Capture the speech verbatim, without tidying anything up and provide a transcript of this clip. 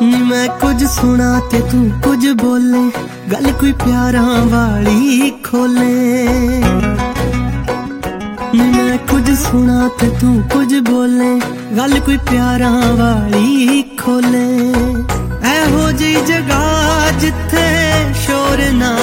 ਨੀ मैं कुछ सुना ते तू कुछ बोले, गल कोई प्यारां वाली खोले। नी मैं कुछ सुना ते तू कुछ बोले, गल कोई प्यारां वाली खोले। ऐहो जी जगह जिथे शोर ना